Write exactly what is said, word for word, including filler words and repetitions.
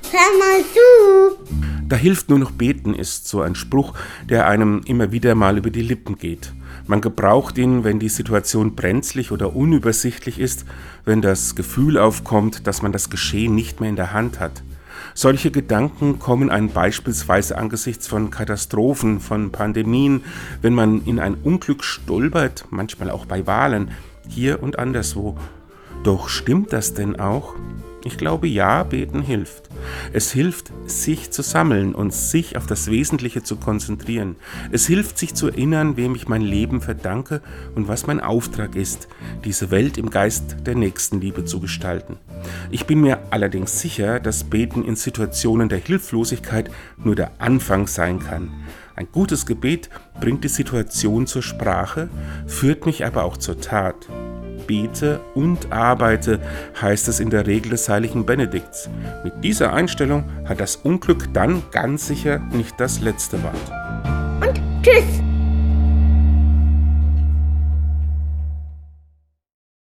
hör mal zu. Da hilft nur noch beten, ist so ein Spruch, der einem immer wieder mal über die Lippen geht. Man gebraucht ihn, wenn die Situation brenzlig oder unübersichtlich ist, wenn das Gefühl aufkommt, dass man das Geschehen nicht mehr in der Hand hat. Solche Gedanken kommen einem beispielsweise angesichts von Katastrophen, von Pandemien, wenn man in ein Unglück stolpert, manchmal auch bei Wahlen, hier und anderswo. Doch stimmt das denn auch? Ich glaube, ja, beten hilft. Es hilft, sich zu sammeln und sich auf das Wesentliche zu konzentrieren. Es hilft, sich zu erinnern, wem ich mein Leben verdanke und was mein Auftrag ist, diese Welt im Geist der Nächstenliebe zu gestalten. Ich bin mir allerdings sicher, dass Beten in Situationen der Hilflosigkeit nur der Anfang sein kann. Ein gutes Gebet bringt die Situation zur Sprache, führt mich aber auch zur Tat. Bete und arbeite, heißt es in der Regel des heiligen Benedikts. Mit dieser Einstellung hat das Unglück dann ganz sicher nicht das letzte Wort. Und tschüss!